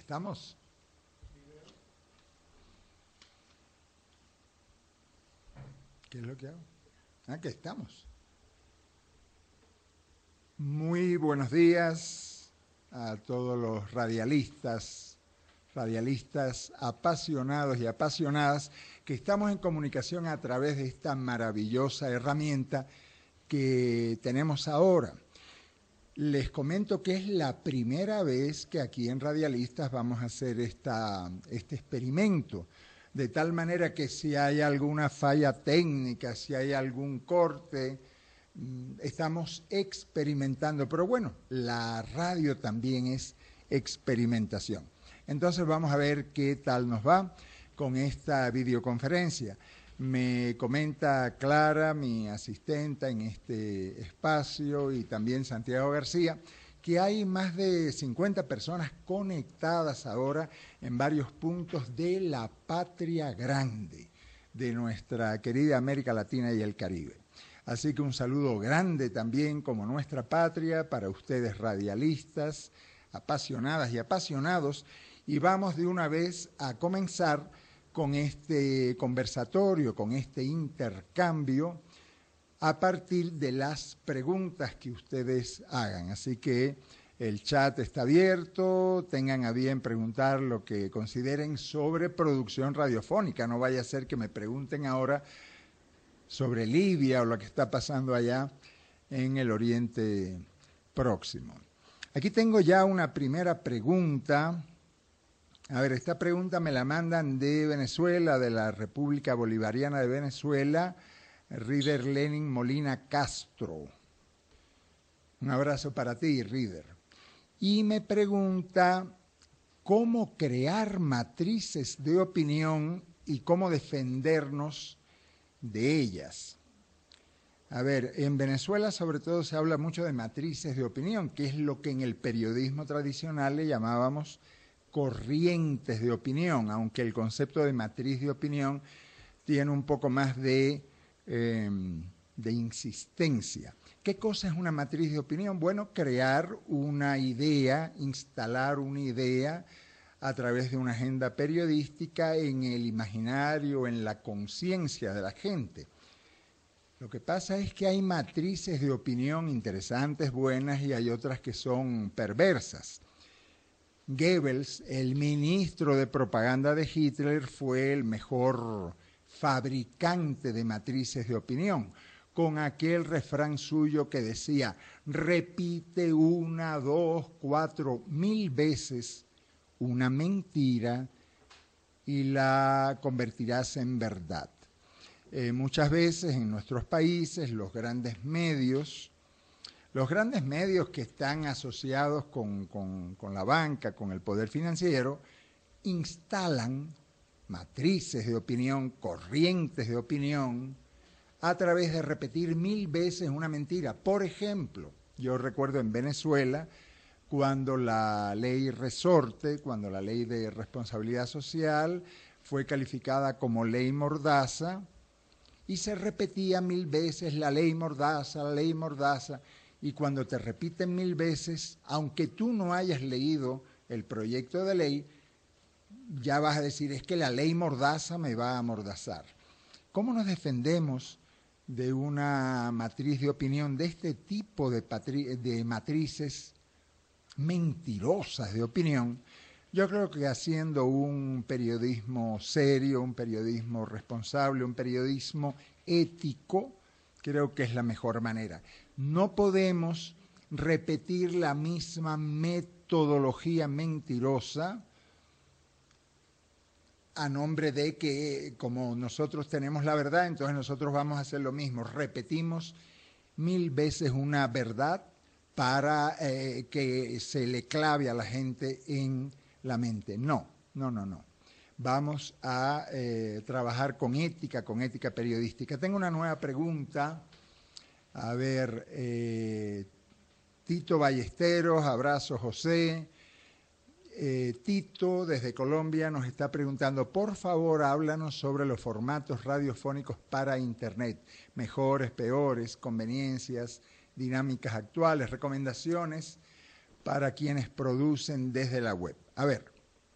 ¿Estamos? ¿Qué es lo que hago? Ah, que estamos. Muy buenos días a todos los radialistas apasionados y apasionadas que estamos en comunicación a través de esta maravillosa herramienta que tenemos ahora. Les comento que es la primera vez que aquí en Radialistas vamos a hacer este experimento, de tal manera que si hay alguna falla técnica, si hay algún corte, estamos experimentando. Pero bueno, la radio también es experimentación. Entonces vamos a ver qué tal nos va con esta videoconferencia. Me comenta Clara, mi asistenta en este espacio, y también Santiago García, que hay más de 50 personas conectadas ahora en varios puntos de la patria grande de nuestra querida América Latina y el Caribe. Así que un saludo grande también como nuestra patria para ustedes radialistas, apasionadas y apasionados, y vamos de una vez a comenzar con este conversatorio, con este intercambio, a partir de las preguntas que ustedes hagan. Así que el chat está abierto, tengan a bien preguntar lo que consideren sobre producción radiofónica. No vaya a ser que me pregunten ahora sobre Libia o lo que está pasando allá en el Oriente Próximo. Aquí tengo ya una primera pregunta. A ver, esta pregunta me la mandan de Venezuela, de la República Bolivariana de Venezuela, Rider Lenin Molina Castro. Un abrazo para ti, Rider. Y me pregunta cómo crear matrices de opinión y cómo defendernos de ellas. A ver, en Venezuela sobre todo se habla mucho de matrices de opinión, que es lo que en el periodismo tradicional le llamábamos corrientes de opinión, aunque el concepto de matriz de opinión tiene un poco más de insistencia. ¿Qué cosa es una matriz de opinión? Bueno, crear una idea, instalar una idea a través de una agenda periodística en el imaginario, en la conciencia de la gente. Lo que pasa es que hay matrices de opinión interesantes, buenas, y hay otras que son perversas. Goebbels, el ministro de propaganda de Hitler, fue el mejor fabricante de matrices de opinión, con aquel refrán suyo que decía: repite 1, 2, 4, 1000 veces una mentira y la convertirás en verdad. Muchas veces en nuestros países los grandes medios que están asociados con la banca, con el poder financiero, instalan matrices de opinión, corrientes de opinión, a través de repetir 1000 veces una mentira. Por ejemplo, yo recuerdo en Venezuela, cuando la ley Resorte, cuando la ley de responsabilidad social fue calificada como ley mordaza, y se repetía 1000 veces la ley mordaza, y cuando te repiten 1000 veces, aunque tú no hayas leído el proyecto de ley, ya vas a decir, es que la ley mordaza me va a amordazar. ¿Cómo nos defendemos de una matriz de opinión, de este tipo de matrices mentirosas de opinión? Yo creo que haciendo un periodismo serio, un periodismo responsable, un periodismo ético, creo que es la mejor manera. No podemos repetir la misma metodología mentirosa a nombre de que, como nosotros tenemos la verdad, entonces nosotros vamos a hacer lo mismo. Repetimos 1000 veces una verdad para que se le clave a la gente en la mente. No. Vamos a trabajar con ética periodística. Tengo una nueva pregunta. A ver, Tito Ballesteros, abrazo José. Tito desde Colombia nos está preguntando, por favor háblanos sobre los formatos radiofónicos para internet, mejores, peores, conveniencias, dinámicas actuales, recomendaciones para quienes producen desde la web. A ver,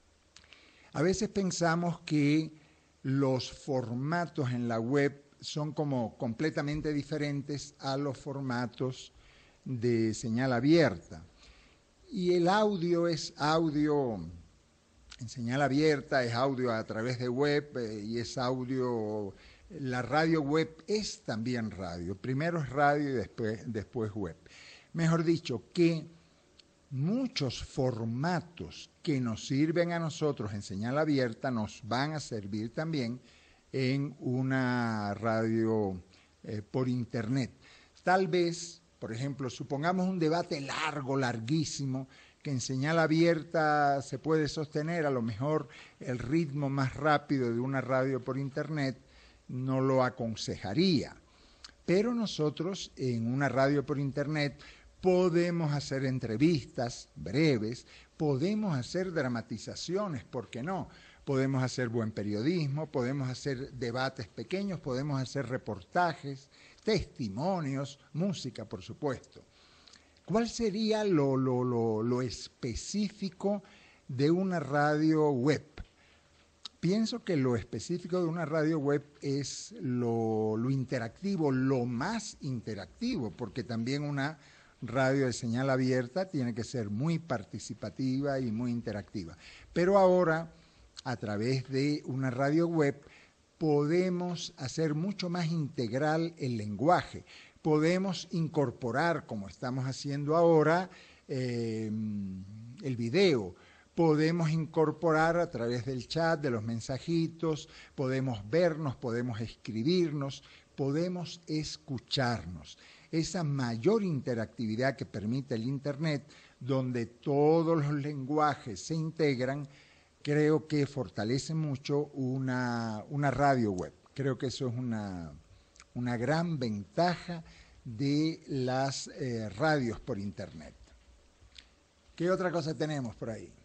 A veces pensamos que los formatos en la web son como completamente diferentes a los formatos de señal abierta. Y el audio es audio en señal abierta, es audio a través de web y es audio, la radio web es también radio. Primero es radio y después web. Mejor dicho, que muchos formatos que nos sirven a nosotros en señal abierta nos van a servir también en una radio por internet. Tal vez, por ejemplo, supongamos un debate largo, larguísimo, que en señal abierta se puede sostener, a lo mejor el ritmo más rápido de una radio por internet no lo aconsejaría. Pero nosotros en una radio por internet podemos hacer entrevistas breves, podemos hacer dramatizaciones, ¿por qué no? Podemos hacer buen periodismo, podemos hacer debates pequeños, podemos hacer reportajes, testimonios, música, por supuesto. ¿Cuál sería lo específico de una radio web? Pienso que lo específico de una radio web es lo interactivo, lo más interactivo, porque también una radio de señal abierta tiene que ser muy participativa y muy interactiva. Pero ahora, a través de una radio web, podemos hacer mucho más integral el lenguaje. Podemos incorporar, como estamos haciendo ahora, el video. Podemos incorporar a través del chat, de los mensajitos, podemos vernos, podemos escribirnos, podemos escucharnos. Esa mayor interactividad que permite el Internet, donde todos los lenguajes se integran, creo que fortalece mucho una radio web. Creo que eso es una gran ventaja de las radios por Internet. ¿Qué otra cosa tenemos por ahí?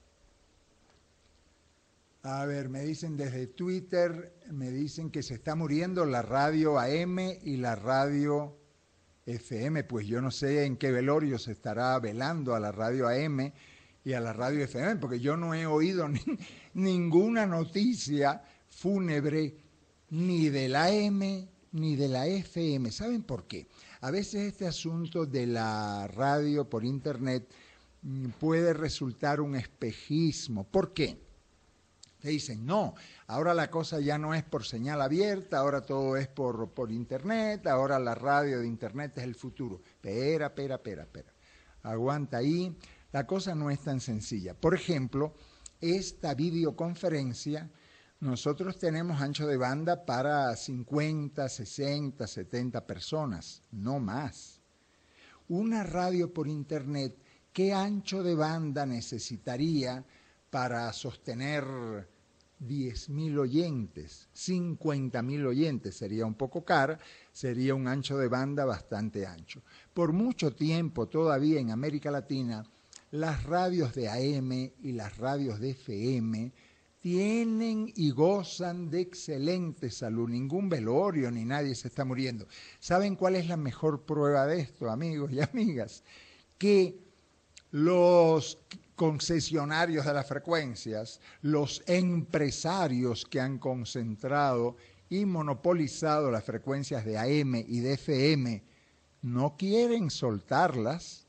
A ver, me dicen desde Twitter, me dicen que se está muriendo la radio AM y la radio FM. Pues yo no sé en qué velorio se estará velando a la radio AM y a la radio FM, porque yo no he oído ninguna noticia fúnebre ni de la AM ni de la FM. ¿Saben por qué? A veces este asunto de la radio por Internet puede resultar un espejismo. ¿Por qué? Te dicen, no, ahora la cosa ya no es por señal abierta, ahora todo es por Internet, ahora la radio de Internet es el futuro. Espera. Aguanta ahí, la cosa no es tan sencilla. Por ejemplo, esta videoconferencia, nosotros tenemos ancho de banda para 50, 60, 70 personas, no más. Una radio por Internet, ¿qué ancho de banda necesitaría para sostener 10.000 oyentes, 50.000 oyentes? Sería un poco cara, sería un ancho de banda bastante ancho. Por mucho tiempo todavía en América Latina, las radios de AM y las radios de FM tienen y gozan de excelente salud, ningún velorio ni nadie se está muriendo. ¿Saben cuál es la mejor prueba de esto, amigos y amigas? Que los concesionarios de las frecuencias, los empresarios que han concentrado y monopolizado las frecuencias de AM y de FM, no quieren soltarlas.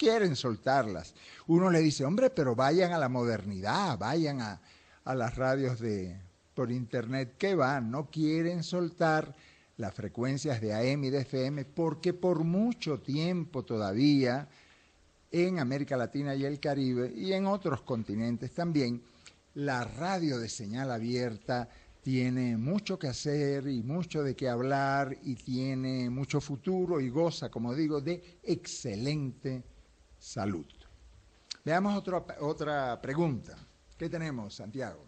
Uno le dice, hombre, pero vayan a la modernidad, vayan a las radios por Internet, que van, no quieren soltar las frecuencias de AM y de FM porque por mucho tiempo todavía en América Latina y el Caribe y en otros continentes también, la radio de señal abierta tiene mucho que hacer y mucho de qué hablar y tiene mucho futuro y goza, como digo, de excelente salud. Veamos otra pregunta. ¿Qué tenemos, Santiago?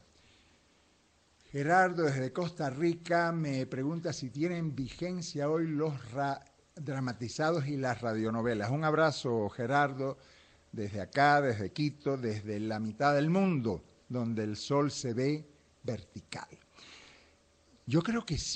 Gerardo desde Costa Rica me pregunta si tienen vigencia hoy los dramatizados y las radionovelas. Un abrazo, Gerardo, desde acá, desde Quito, desde la mitad del mundo, donde el sol se ve vertical. Yo creo que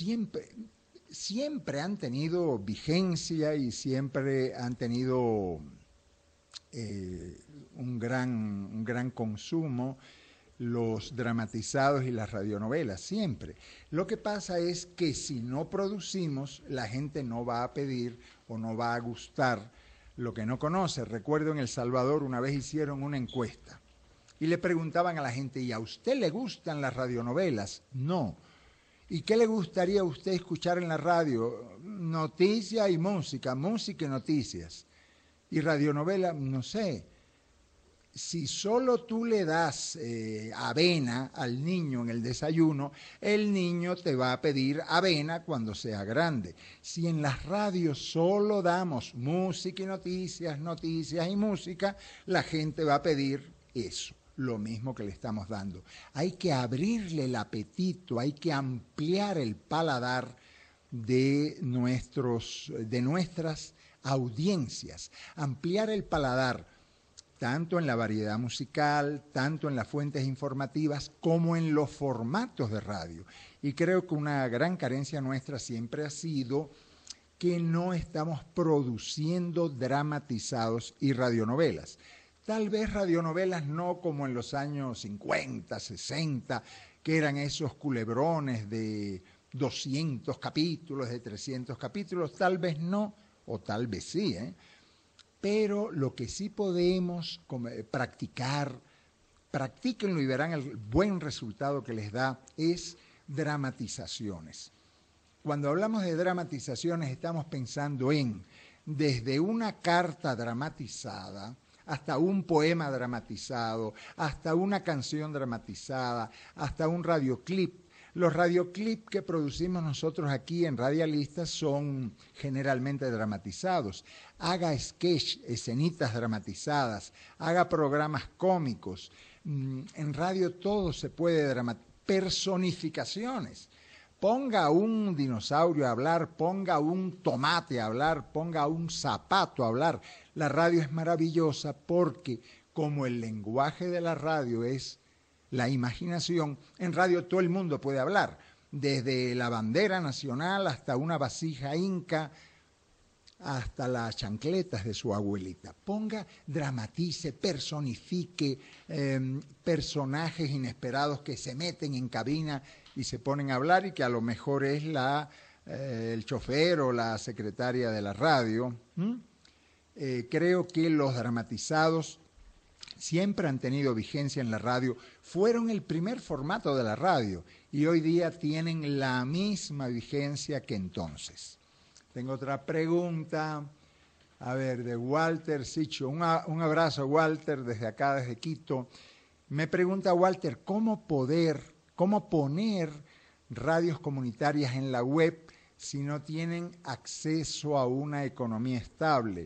siempre han tenido vigencia y siempre han tenido un gran consumo. los dramatizados y las radionovelas, siempre. Lo que pasa es que si no producimos, la gente no va a pedir o no va a gustar lo que no conoce. Recuerdo en El Salvador una vez hicieron una encuesta y le preguntaban a la gente, ¿y a usted le gustan las radionovelas? No. ¿Y qué le gustaría a usted escuchar en la radio? Noticias y música, música y noticias. Y radionovela, no sé. Si solo tú le das avena al niño en el desayuno, el niño te va a pedir avena cuando sea grande. Si en las radios solo damos música y noticias, noticias y música, la gente va a pedir eso, lo mismo que le estamos dando. Hay que abrirle el apetito, hay que ampliar el paladar de nuestras audiencias, ampliar el paladar tanto en la variedad musical, tanto en las fuentes informativas, como en los formatos de radio. Y creo que una gran carencia nuestra siempre ha sido que no estamos produciendo dramatizados y radionovelas. Tal vez radionovelas no como en los años 50, 60, que eran esos culebrones de 200 capítulos, de 300 capítulos, tal vez no, o tal vez sí, Pero lo que sí podemos practíquenlo y verán el buen resultado que les da, es dramatizaciones. Cuando hablamos de dramatizaciones estamos pensando en desde una carta dramatizada hasta un poema dramatizado, hasta una canción dramatizada, hasta un radioclip. Los radioclips que producimos nosotros aquí en Radialistas son generalmente dramatizados. Haga sketch, escenitas dramatizadas, haga programas cómicos. En radio todo se puede dramatizar. Personificaciones. Ponga a un dinosaurio a hablar, ponga a un tomate a hablar, ponga a un zapato a hablar. La radio es maravillosa porque como el lenguaje de la radio es la imaginación, en radio todo el mundo puede hablar, desde la bandera nacional hasta una vasija inca, hasta las chancletas de su abuelita. Ponga, dramatice, personifique personajes inesperados que se meten en cabina y se ponen a hablar y que a lo mejor es el chofer o la secretaria de la radio. Creo que los dramatizados siempre han tenido vigencia en la radio, fueron el primer formato de la radio y hoy día tienen la misma vigencia que entonces. Tengo otra pregunta, a ver, de Walter Sicho. Un abrazo, Walter, desde acá, desde Quito. Me pregunta Walter, ¿cómo poner radios comunitarias en la web si no tienen acceso a una economía estable?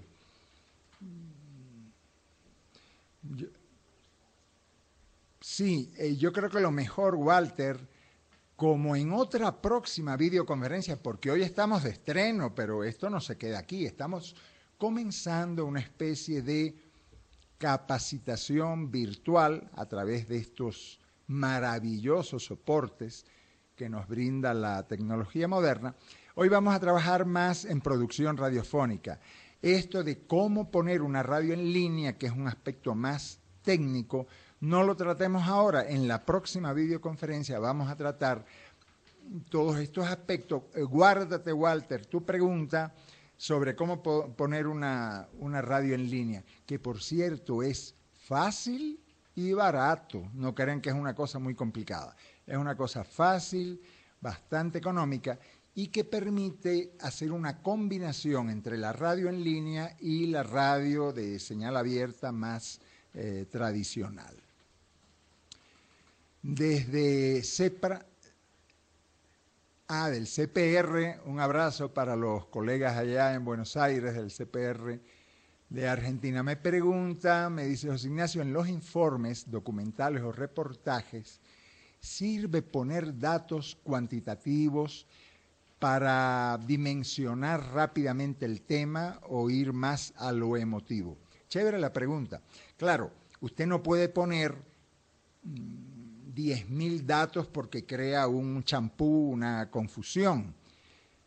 Yo creo que lo mejor, Walter, como en otra próxima videoconferencia, porque hoy estamos de estreno, pero esto no se queda aquí, estamos comenzando una especie de capacitación virtual a través de estos maravillosos soportes que nos brinda la tecnología moderna. Hoy vamos a trabajar más en producción radiofónica. Esto de cómo poner una radio en línea, que es un aspecto más técnico, no lo tratemos ahora. En la próxima videoconferencia vamos a tratar todos estos aspectos. Guárdate, Walter, tu pregunta sobre cómo poner una radio en línea, que por cierto es fácil y barato. No crean que es una cosa muy complicada. Es una cosa fácil, bastante económica y que permite hacer una combinación entre la radio en línea y la radio de señal abierta más tradicional. Desde del CPR, un abrazo para los colegas allá en Buenos Aires del CPR de Argentina. Me dice José Ignacio, en los informes documentales o reportajes, ¿sirve poner datos cuantitativos para dimensionar rápidamente el tema o ir más a lo emotivo? Chévere la pregunta. Claro, usted no puede poner 10.000 datos porque crea un champú, una confusión.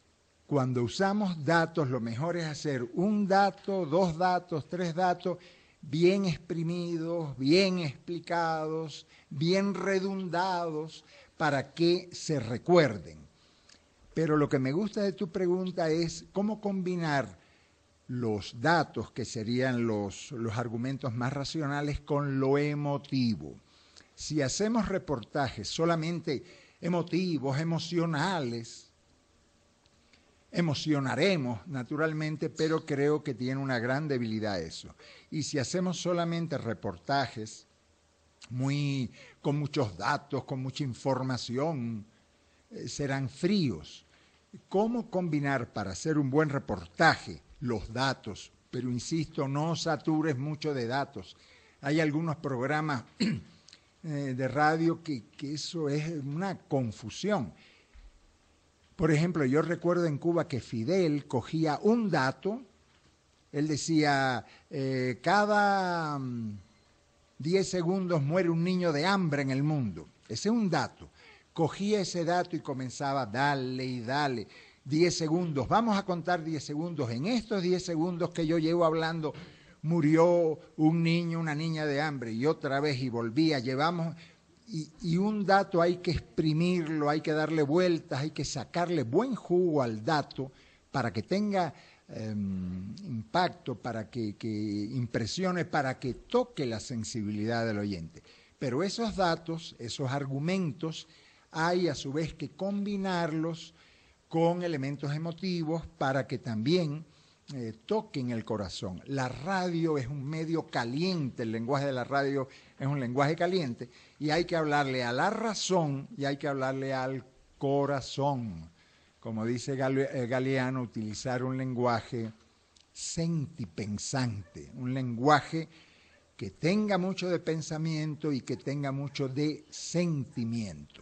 Cuando usamos datos, lo mejor es hacer un dato, 2 datos, 3 datos bien exprimidos, bien explicados, bien redundados, para que se recuerden. Pero lo que me gusta de tu pregunta es cómo combinar los datos, que serían los argumentos más racionales, con lo emotivo. Si hacemos reportajes solamente emotivos, emocionales, emocionaremos naturalmente, pero creo que tiene una gran debilidad eso. Y si hacemos solamente reportajes con muchos datos, con mucha información, serán fríos. ¿Cómo combinar para hacer un buen reportaje los datos? Pero insisto, no satures mucho de datos. Hay algunos programas de radio que eso es una confusión. Por ejemplo, yo recuerdo en Cuba que Fidel cogía un dato, él decía, cada 10 segundos muere un niño de hambre en el mundo. Ese es un dato. Cogía ese dato y comenzaba a darle y darle. 10 segundos, vamos a contar 10 segundos. En estos 10 segundos que yo llevo hablando, murió un niño, una niña de hambre, y otra vez, y volvía, llevamos... Y un dato hay que exprimirlo, hay que darle vueltas, hay que sacarle buen jugo al dato para que tenga impacto, para que impresione, para que toque la sensibilidad del oyente. Pero esos datos, esos argumentos, hay a su vez que combinarlos con elementos emotivos para que también toquen el corazón. La radio es un medio caliente, el lenguaje de la radio es un lenguaje caliente, y hay que hablarle a la razón y hay que hablarle al corazón. Como dice Galeano, utilizar un lenguaje sentipensante, un lenguaje que tenga mucho de pensamiento y que tenga mucho de sentimiento.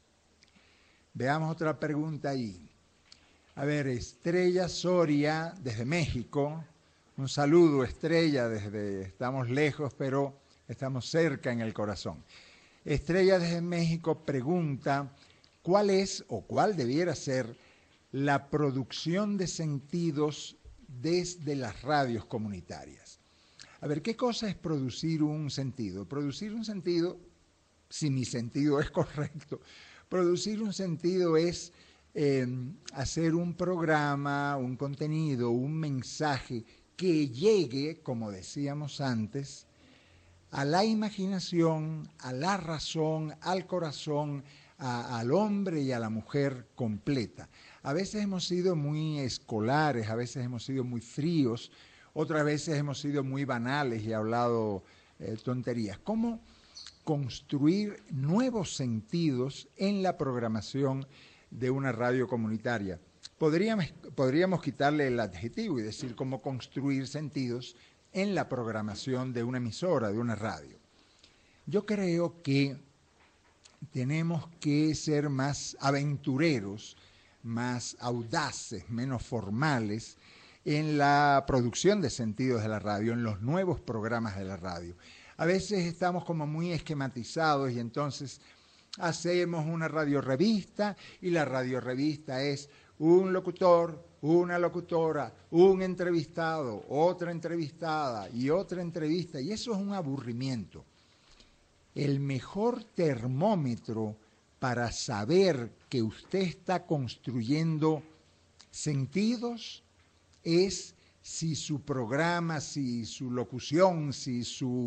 Veamos otra pregunta ahí. A ver, Estrella Soria, desde México. Un saludo, Estrella, estamos lejos, pero estamos cerca en el corazón. Estrella desde México pregunta, ¿cuál es o cuál debiera ser la producción de sentidos desde las radios comunitarias? A ver, ¿qué cosa es producir un sentido? Producir un sentido, si mi sentido es correcto, producir un sentido es hacer un programa, un contenido, un mensaje que llegue, como decíamos antes, a la imaginación, a la razón, al corazón, al hombre y a la mujer completa. A veces hemos sido muy escolares, a veces hemos sido muy fríos, otras veces hemos sido muy banales y hablado tonterías. ¿Cómo construir nuevos sentidos en la programación de una radio comunitaria? Podríamos quitarle el adjetivo y decir cómo construir sentidos en la programación de una emisora, de una radio. Yo creo que tenemos que ser más aventureros, más audaces, menos formales en la producción de sentidos de la radio, en los nuevos programas de la radio. A veces estamos como muy esquematizados y entonces hacemos una radiorrevista y la radiorrevista es un locutor, una locutora, un entrevistado, otra entrevistada y otra entrevista, y eso es un aburrimiento. El mejor termómetro para saber que usted está construyendo sentidos es si su programa, si su locución, si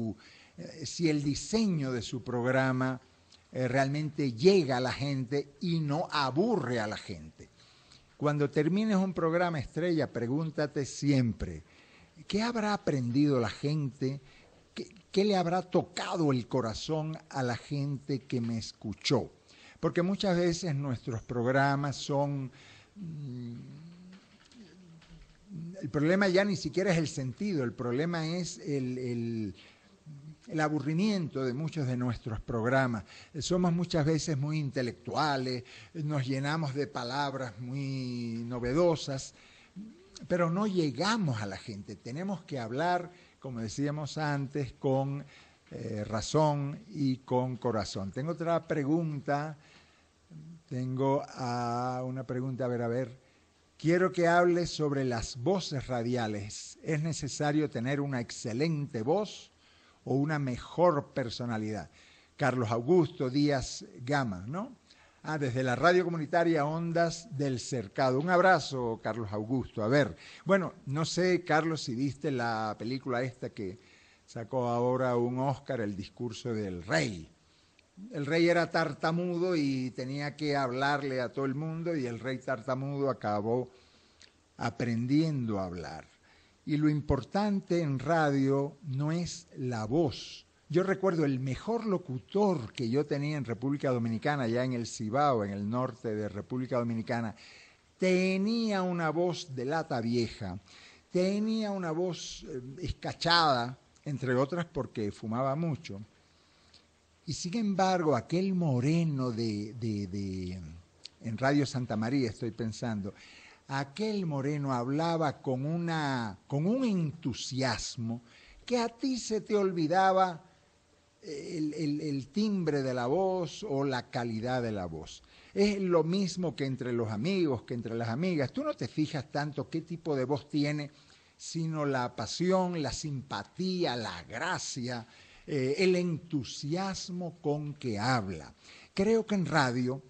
el diseño de su programa realmente llega a la gente y no aburre a la gente. Cuando termines un programa, Estrella, pregúntate siempre, ¿qué habrá aprendido la gente? ¿Qué le habrá tocado el corazón a la gente que me escuchó? Porque muchas veces nuestros programas son... el problema ya ni siquiera es el sentido, el problema es el aburrimiento de muchos de nuestros programas. Somos muchas veces muy intelectuales, nos llenamos de palabras muy novedosas, pero no llegamos a la gente. Tenemos que hablar, como decíamos antes, con razón y con corazón. Tengo otra pregunta. Tengo una pregunta, a ver, Quiero que hables sobre las voces radiales. ¿Es necesario tener una excelente voz o una mejor personalidad? Carlos Augusto Díaz Gama, ¿no? Desde la radio comunitaria Ondas del Cercado. Un abrazo, Carlos Augusto. A ver, bueno, no sé, Carlos, si viste la película esta que sacó ahora un Oscar, El discurso del rey. El rey era tartamudo y tenía que hablarle a todo el mundo y el rey tartamudo acabó aprendiendo a hablar. Y lo importante en radio no es la voz. Yo recuerdo el mejor locutor que yo tenía en República Dominicana, ya en el Cibao, en el norte de República Dominicana, tenía una voz de lata vieja, tenía una voz escachada, entre otras porque fumaba mucho. Y sin embargo, aquel moreno en Radio Santa María, estoy pensando, aquel moreno hablaba con un entusiasmo que a ti se te olvidaba el timbre de la voz o la calidad de la voz. Es lo mismo que entre los amigos, que entre las amigas. Tú no te fijas tanto qué tipo de voz tiene, sino la pasión, la simpatía, la gracia, el entusiasmo con que habla. Creo que en radio,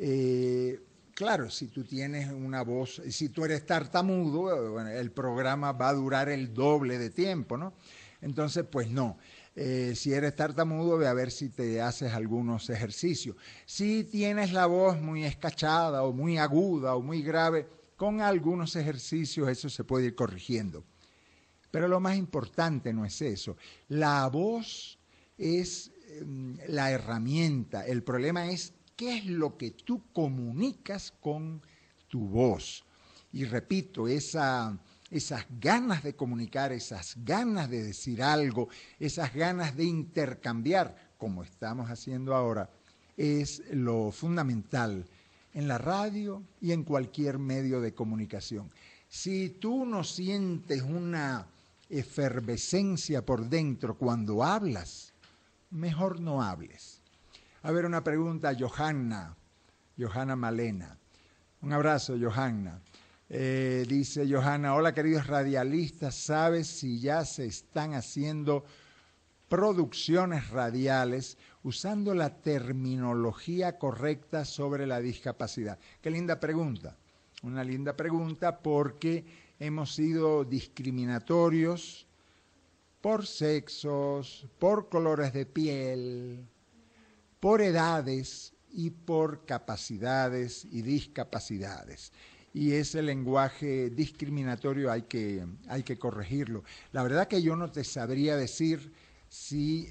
claro, si tú tienes una voz, si tú eres tartamudo, bueno, el programa va a durar el doble de tiempo, ¿no? Entonces, pues no. Si eres tartamudo, ve a ver si te haces algunos ejercicios. Si tienes la voz muy escachada o muy aguda o muy grave, con algunos ejercicios eso se puede ir corrigiendo. Pero lo más importante no es eso. La voz es la herramienta. El problema es qué es lo que tú comunicas con tu voz. Y repito, esas ganas de comunicar, esas ganas de decir algo, esas ganas de intercambiar, como estamos haciendo ahora, es lo fundamental en la radio y en cualquier medio de comunicación. Si tú no sientes una efervescencia por dentro cuando hablas, mejor no hables. A ver, una pregunta a Johanna Malena. Un abrazo, Johanna. Dice Johanna, hola queridos radialistas, ¿sabes si ya se están haciendo producciones radiales usando la terminología correcta sobre la discapacidad? Qué linda pregunta, una linda pregunta porque hemos sido discriminatorios por sexos, por colores de piel, por edades y por capacidades y discapacidades. Y ese lenguaje discriminatorio hay que corregirlo. La verdad que yo no te sabría decir si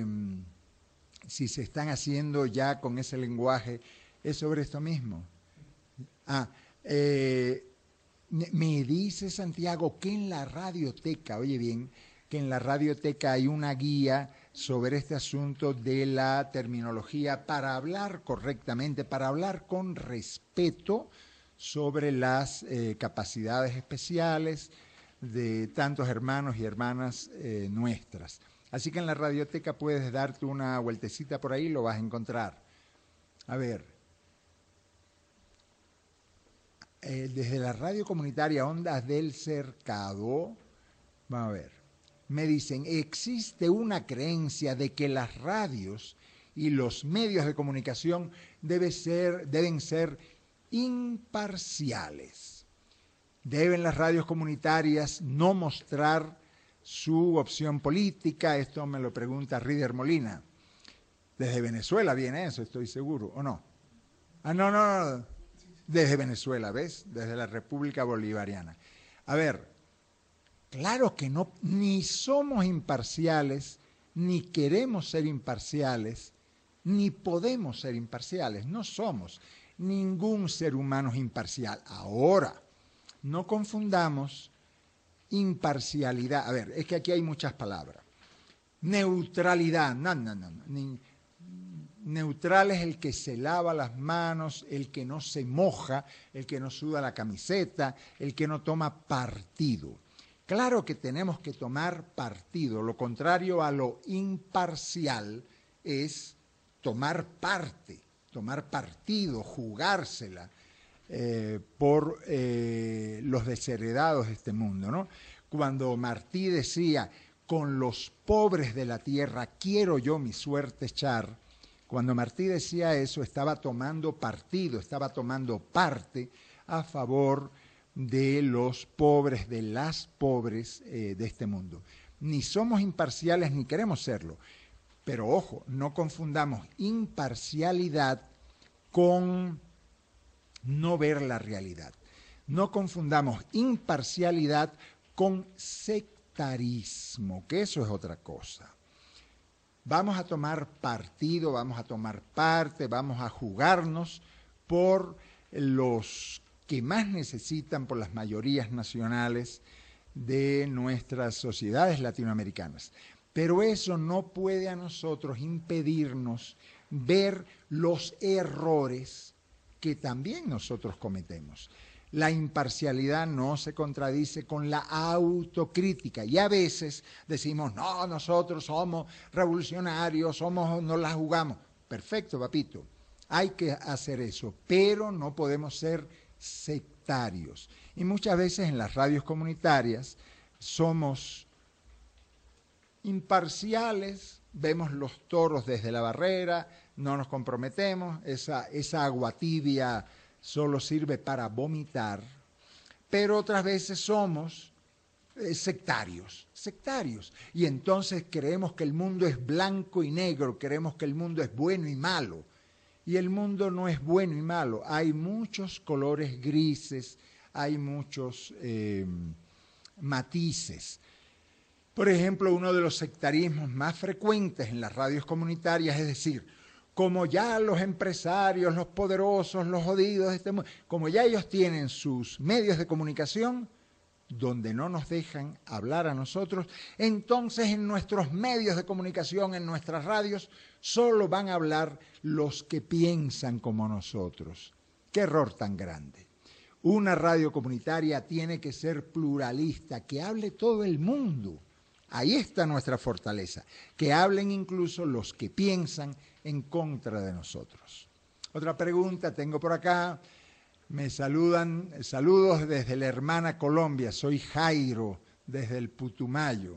se están haciendo ya con ese lenguaje. Es sobre esto mismo. Me dice Santiago que en la radioteca, oye bien, que en la radioteca hay una guía sobre este asunto de la terminología para hablar correctamente, para hablar con respeto sobre las capacidades especiales de tantos hermanos y hermanas nuestras. Así que en la radioteca puedes darte una vueltecita por ahí, lo vas a encontrar. A ver, desde la radio comunitaria Ondas del Cercado, vamos a ver, me dicen, existe una creencia de que las radios y los medios de comunicación deben ser imparciales. Deben las radios comunitarias no mostrar su opción política. Esto me lo pregunta Rider Molina. Desde Venezuela viene eso, estoy seguro, ¿o no? No. Desde Venezuela, ¿ves? Desde la República Bolivariana. A ver, claro que no, ni somos imparciales, ni queremos ser imparciales, ni podemos ser imparciales, no somos. Ningún ser humano es imparcial. Ahora, no confundamos imparcialidad. A ver, es que aquí hay muchas palabras. Neutralidad, no. Neutral es el que se lava las manos, el que no se moja, el que no suda la camiseta, el que no toma partido. Claro que tenemos que tomar partido. Lo contrario a lo imparcial es tomar parte, tomar partido, jugársela. por los desheredados de este mundo, ¿no? Cuando Martí decía, con los pobres de la tierra quiero yo mi suerte echar, cuando Martí decía eso, estaba tomando partido, estaba tomando parte a favor de los pobres, de las pobres de este mundo. Ni somos imparciales ni queremos serlo, pero ojo, no confundamos imparcialidad con no ver la realidad. No confundamos imparcialidad con sectarismo, que eso es otra cosa. Vamos a tomar partido, vamos a tomar parte, vamos a jugarnos por los que más necesitan, por las mayorías nacionales de nuestras sociedades latinoamericanas. Pero eso no puede a nosotros impedirnos ver los errores que también nosotros cometemos. La imparcialidad no se contradice con la autocrítica y a veces decimos, no, nosotros somos revolucionarios, nos la jugamos. Perfecto, papito, hay que hacer eso, pero no podemos ser sectarios. Y muchas veces en las radios comunitarias somos imparciales, vemos los toros desde la barrera, no nos comprometemos, esa agua tibia solo sirve para vomitar, pero otras veces somos sectarios, y entonces creemos que el mundo es blanco y negro, creemos que el mundo es bueno y malo, y el mundo no es bueno y malo, hay muchos colores grises, hay muchos matices. Por ejemplo, uno de los sectarismos más frecuentes en las radios comunitarias es decir, como ya los empresarios, los poderosos, los jodidos, como ya ellos tienen sus medios de comunicación, donde no nos dejan hablar a nosotros, entonces en nuestros medios de comunicación, en nuestras radios, solo van a hablar los que piensan como nosotros. ¡Qué error tan grande! Una radio comunitaria tiene que ser pluralista, que hable todo el mundo. Ahí está nuestra fortaleza, que hablen incluso los que piensan en contra de nosotros. Otra pregunta tengo por acá, me saludan, saludos desde la hermana Colombia, soy Jairo desde el Putumayo.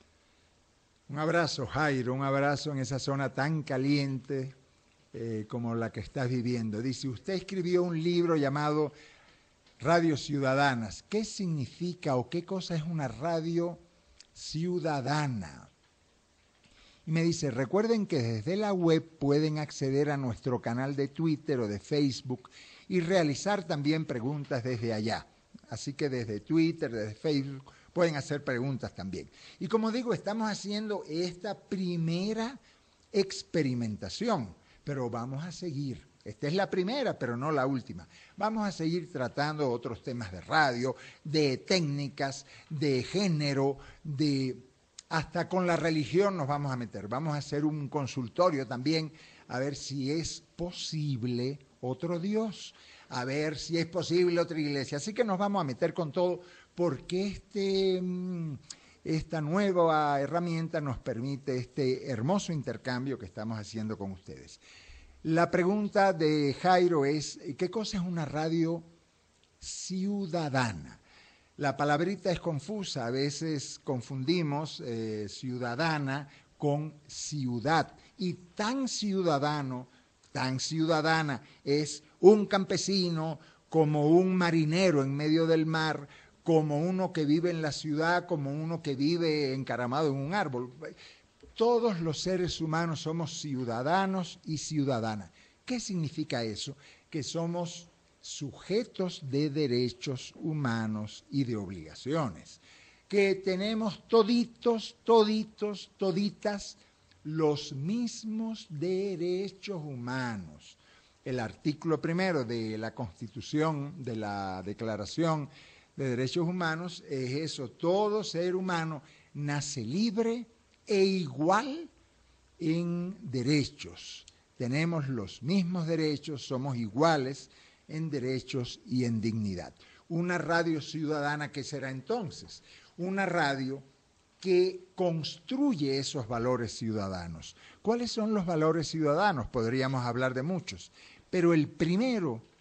Un abrazo, Jairo, un abrazo en esa zona tan caliente como la que estás viviendo. Dice, usted escribió un libro llamado Radios Ciudadanas. ¿Qué significa o qué cosa es una radio ciudadana? Y me dice, recuerden que desde la web pueden acceder a nuestro canal de Twitter o de Facebook y realizar también preguntas desde allá. Así que desde Twitter, desde Facebook, pueden hacer preguntas también. Y como digo, estamos haciendo esta primera experimentación, pero vamos a seguir. Esta es la primera, pero no la última. Vamos a seguir tratando otros temas de radio, de técnicas, de género, hasta con la religión nos vamos a meter. Vamos a hacer un consultorio también, a ver si es posible otro Dios, a ver si es posible otra iglesia. Así que nos vamos a meter con todo, porque esta nueva herramienta nos permite este hermoso intercambio que estamos haciendo con ustedes. La pregunta de Jairo es, ¿qué cosa es una radio ciudadana? La palabrita es confusa, a veces confundimos ciudadana con ciudad. Y tan ciudadano, tan ciudadana es un campesino como un marinero en medio del mar, como uno que vive en la ciudad, como uno que vive encaramado en un árbol. Todos los seres humanos somos ciudadanos y ciudadanas. ¿Qué significa eso? Que somos sujetos de derechos humanos y de obligaciones, que tenemos toditas, los mismos derechos humanos. El artículo primero de la Constitución, de la Declaración de Derechos Humanos, es eso: todo ser humano nace libre e igual en derechos. Tenemos los mismos derechos, somos iguales en derechos y en dignidad. Una radio ciudadana, ¿qué será entonces? Una radio que construye esos valores ciudadanos. ¿Cuáles son los valores ciudadanos? Podríamos hablar de muchos, pero el primero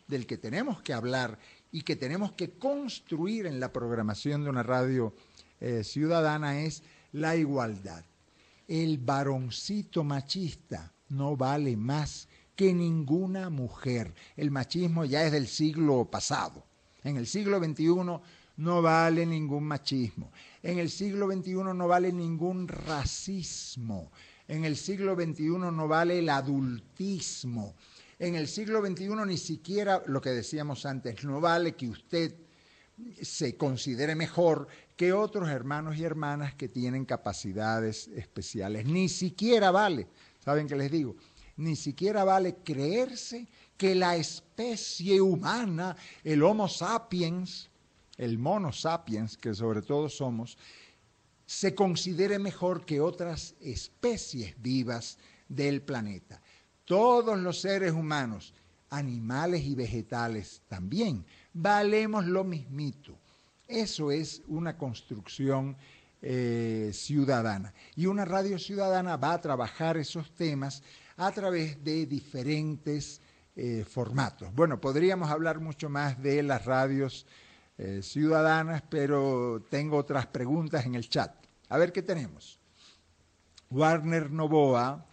del que tenemos que hablar y que tenemos que construir en la programación de una radio ciudadana es la igualdad. El varoncito machista no vale más que ninguna mujer. El machismo ya es del siglo pasado. En el siglo XXI no vale ningún machismo. En el siglo XXI no vale ningún racismo. En el siglo XXI no vale el adultismo. En el siglo XXI ni siquiera, lo que decíamos antes, no vale que usted se considere mejor que otros hermanos y hermanas que tienen capacidades especiales. Ni siquiera vale, ¿saben qué les digo? Ni siquiera vale creerse que la especie humana, el Homo sapiens, el mono sapiens, que sobre todo somos, se considere mejor que otras especies vivas del planeta. Todos los seres humanos, animales y vegetales también, valemos lo mismito. Eso es una construcción ciudadana. Y una radio ciudadana va a trabajar esos temas a través de diferentes formatos. Bueno, podríamos hablar mucho más de las radios ciudadanas, pero tengo otras preguntas en el chat. A ver qué tenemos. Warner Novoa,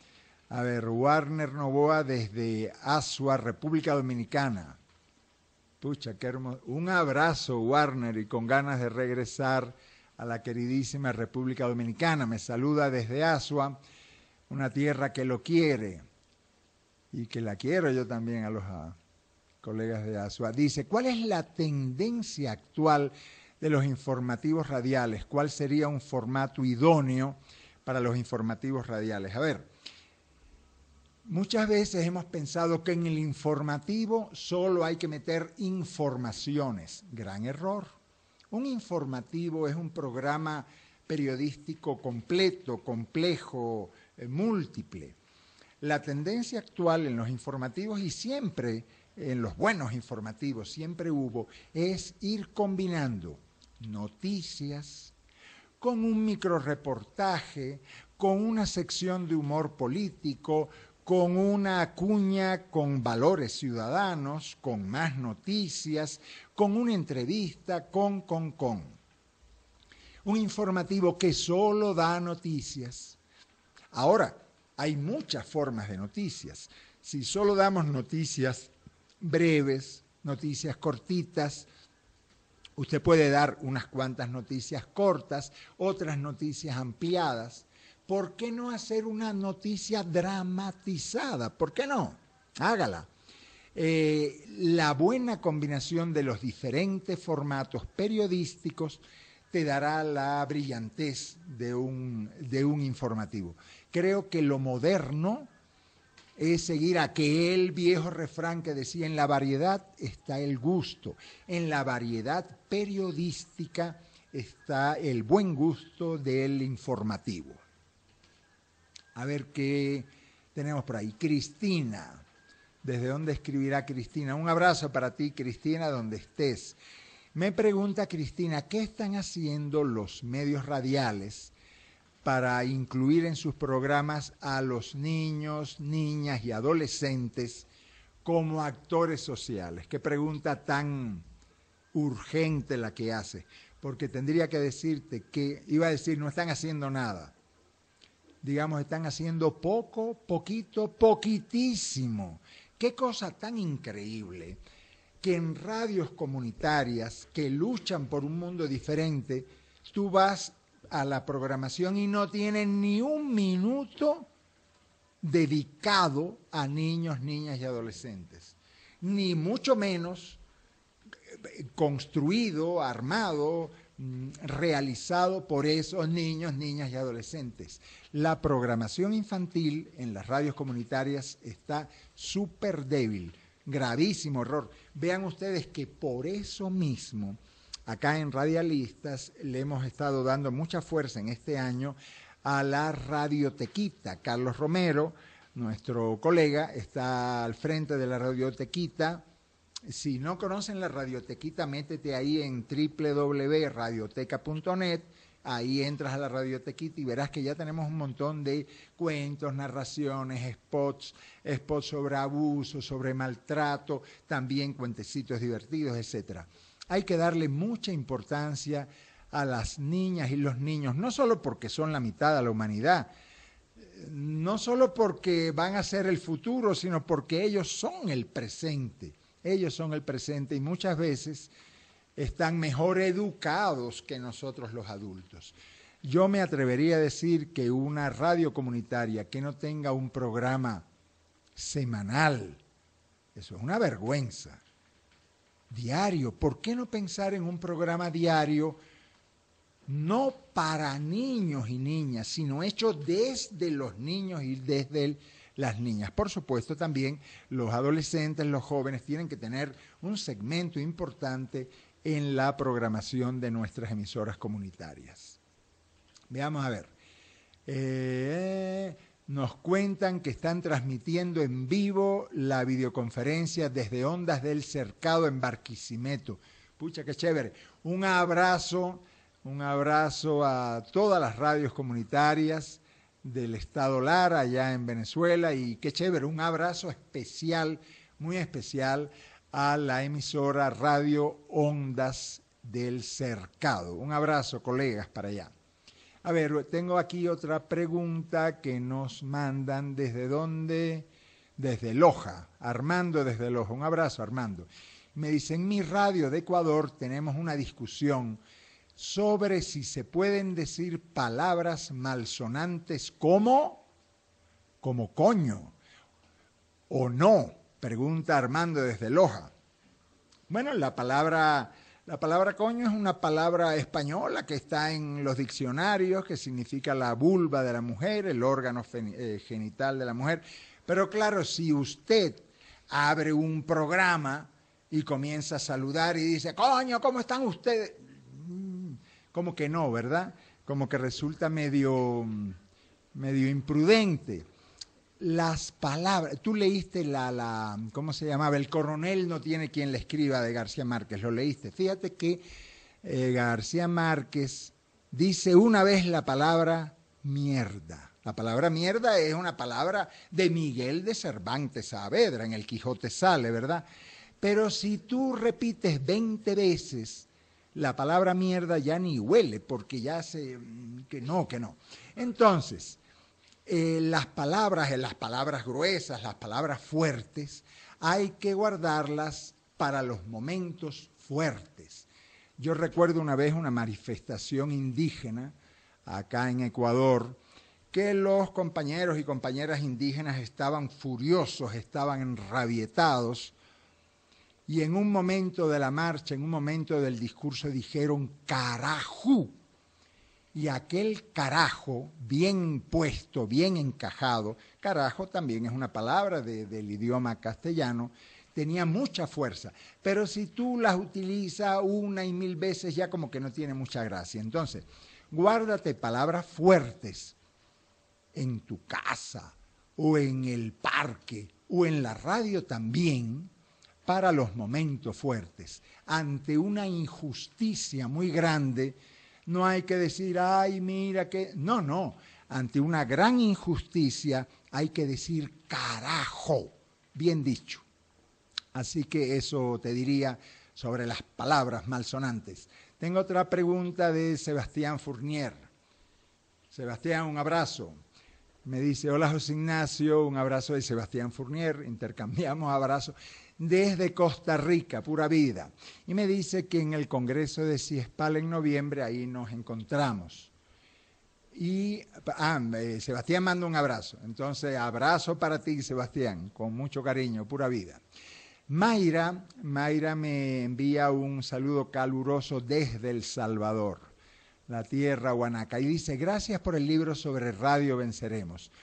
desde Azua, República Dominicana. Pucha, qué hermoso. Un abrazo, Warner, y con ganas de regresar a la queridísima República Dominicana. Me saluda desde Azua, una tierra que lo quiere y que la quiero yo también a los colegas de Azua. Dice, ¿cuál es la tendencia actual de los informativos radiales? ¿Cuál sería un formato idóneo para los informativos radiales? A ver, muchas veces hemos pensado que en el informativo solo hay que meter informaciones. Gran error. Un informativo es un programa periodístico completo, complejo, múltiple. La tendencia actual en los informativos y siempre en los buenos informativos, siempre hubo, es ir combinando noticias con un microreportaje, con una sección de humor político, con una cuña con valores ciudadanos, con más noticias, con una entrevista, con. Un informativo que solo da noticias. Ahora, hay muchas formas de noticias. Si solo damos noticias breves, noticias cortitas, usted puede dar unas cuantas noticias cortas, otras noticias ampliadas. ¿Por qué no hacer una noticia dramatizada? ¿Por qué no? Hágala. La buena combinación de los diferentes formatos periodísticos te dará la brillantez de un informativo. Creo que lo moderno es seguir aquel viejo refrán que decía, en la variedad está el gusto, en la variedad periodística está el buen gusto del informativo. A ver qué tenemos por ahí. Cristina, ¿desde dónde escribirá Cristina? Un abrazo para ti, Cristina, donde estés. Me pregunta Cristina, ¿qué están haciendo los medios radiales para incluir en sus programas a los niños, niñas y adolescentes como actores sociales? Qué pregunta tan urgente la que hace, porque tendría que decirte que, iba a decir, no están haciendo nada. Digamos, están haciendo poco, poquito, poquitísimo. Qué cosa tan increíble que en radios comunitarias que luchan por un mundo diferente, tú vas a la programación y no tienen ni un minuto dedicado a niños, niñas y adolescentes, ni mucho menos construido, armado, realizado por esos niños, niñas y adolescentes. La programación infantil en las radios comunitarias está súper débil, gravísimo error. Vean ustedes que por eso mismo, acá en Radialistas le hemos estado dando mucha fuerza en este año a la Radiotequita. Carlos Romero, nuestro colega, está al frente de la Radiotequita. Si no conocen la Radiotequita, métete ahí en www.radioteca.net ahí entras a la radiotequita y verás que ya tenemos un montón de cuentos, narraciones, spots sobre abuso, sobre maltrato, también cuentecitos divertidos, etc. Hay que darle mucha importancia a las niñas y los niños, no solo porque son la mitad de la humanidad, no solo porque van a ser el futuro, sino porque ellos son el presente. Ellos son el presente y muchas veces están mejor educados que nosotros los adultos. Yo me atrevería a decir que una radio comunitaria que no tenga un programa semanal, eso es una vergüenza. Diario, ¿por qué no pensar en un programa diario no para niños y niñas, sino hecho desde los niños y desde las niñas? Por supuesto, también los adolescentes, los jóvenes tienen que tener un segmento importante en la programación de nuestras emisoras comunitarias. Veamos a ver. Nos cuentan que están transmitiendo en vivo la videoconferencia desde Ondas del Cercado en Barquisimeto. Pucha, qué chévere. Un abrazo a todas las radios comunitarias del Estado Lara, allá en Venezuela, y qué chévere, un abrazo especial, muy especial, a la emisora Radio Ondas del Cercado. Un abrazo, colegas, para allá. A ver, tengo aquí otra pregunta que nos mandan. ¿Desde dónde? Desde Loja. Armando desde Loja. Un abrazo, Armando. Me dice, en mi radio de Ecuador tenemos una discusión sobre si se pueden decir palabras malsonantes como coño o no. Pregunta Armando desde Loja. Bueno, la palabra coño es una palabra española que está en los diccionarios, que significa la vulva de la mujer, el órgano genital de la mujer. Pero claro, si usted abre un programa y comienza a saludar y dice, coño, ¿cómo están ustedes? Como que no, ¿verdad? Como que resulta medio imprudente. Las palabras, tú leíste ¿cómo se llamaba? El coronel no tiene quien le escriba, de García Márquez, lo leíste. Fíjate que García Márquez dice una vez la palabra mierda. La palabra mierda es una palabra de Miguel de Cervantes Saavedra, en el Quijote sale, ¿verdad? Pero si tú repites 20 veces la palabra mierda, ya ni huele, porque ya que no. Entonces, las palabras gruesas, las palabras fuertes, hay que guardarlas para los momentos fuertes. Yo recuerdo una vez una manifestación indígena acá en Ecuador, que los compañeros y compañeras indígenas estaban furiosos, estaban enrabietados, y en un momento de la marcha, en un momento del discurso, dijeron carajú. Y aquel carajo, bien puesto, bien encajado, carajo también es una palabra del idioma castellano, tenía mucha fuerza. Pero si tú las utilizas una y mil veces, ya como que no tiene mucha gracia. Entonces, guárdate palabras fuertes en tu casa, o en el parque, o en la radio también, para los momentos fuertes. Ante una injusticia muy grande, no hay que decir, ay, mira que... No. Ante una gran injusticia hay que decir carajo. Bien dicho. Así que eso te diría sobre las palabras malsonantes. Tengo otra pregunta de Sebastián Fournier. Sebastián, un abrazo. Me dice, hola José Ignacio, un abrazo de Sebastián Fournier. Intercambiamos abrazos desde Costa Rica, pura vida. Y me dice que en el Congreso de CIESPAL en noviembre, ahí nos encontramos. Y Sebastián manda un abrazo. Entonces, abrazo para ti, Sebastián, con mucho cariño, pura vida. Mayra me envía un saludo caluroso desde El Salvador, la tierra huanaca, y dice, gracias por el libro sobre Radio Venceremos.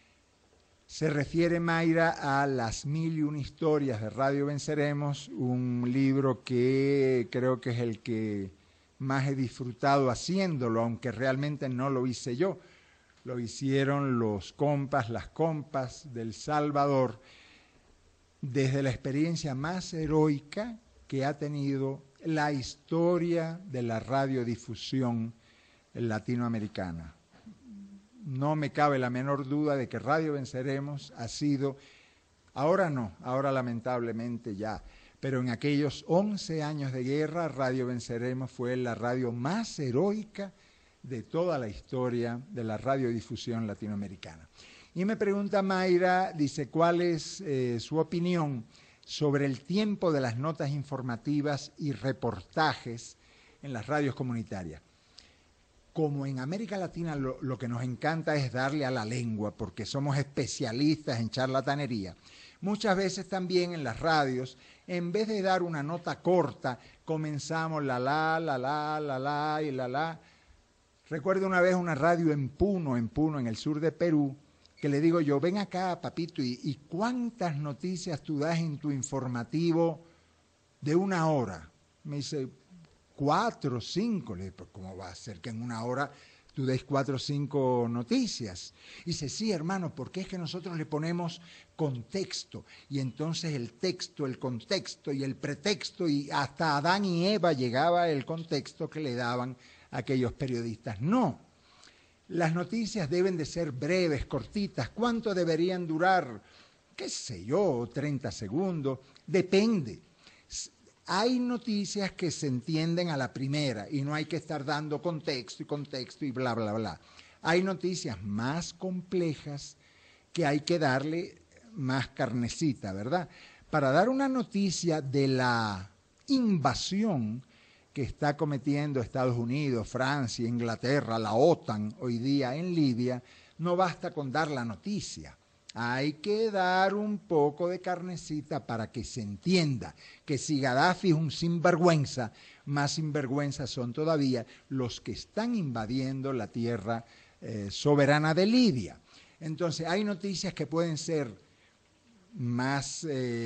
Se refiere Mayra a Las 1001 historias de Radio Venceremos, un libro que creo que es el que más he disfrutado haciéndolo, aunque realmente no lo hice yo. Lo hicieron los compas, las compas del Salvador, desde la experiencia más heroica que ha tenido la historia de la radiodifusión latinoamericana. No me cabe la menor duda de que Radio Venceremos ha sido, ahora no, ahora lamentablemente ya, pero en aquellos 11 años de guerra, Radio Venceremos fue la radio más heroica de toda la historia de la radiodifusión latinoamericana. Y me pregunta Mayra, dice, ¿cuál es su opinión sobre el tiempo de las notas informativas y reportajes en las radios comunitarias? Como en América Latina lo que nos encanta es darle a la lengua, porque somos especialistas en charlatanería, muchas veces también en las radios, en vez de dar una nota corta, comenzamos la, y la. Recuerdo una vez una radio en Puno, en el sur de Perú, que le digo yo, ven acá, papito, ¿y cuántas noticias tú das en tu informativo de una hora? Me dice, 4 o 5. Le digo, pues, ¿cómo va a ser que en una hora tú des 4 o 5 noticias? Y dice, sí, hermano, porque es que nosotros le ponemos contexto, y entonces el texto, el contexto y el pretexto, y hasta Adán y Eva llegaba el contexto que le daban aquellos periodistas. No, las noticias deben de ser breves, cortitas. ¿Cuánto deberían durar? ¿Qué sé yo? 30 segundos. Depende. Hay noticias que se entienden a la primera y no hay que estar dando contexto y bla, bla, bla. Hay noticias más complejas que hay que darle más carnecita, ¿verdad? Para dar una noticia de la invasión que está cometiendo Estados Unidos, Francia, Inglaterra, la OTAN hoy día en Libia, no basta con dar la noticia. Hay que dar un poco de carnecita para que se entienda que si Gaddafi es un sinvergüenza, más sinvergüenzas son todavía los que están invadiendo la tierra soberana de Libia. Entonces hay noticias que pueden ser más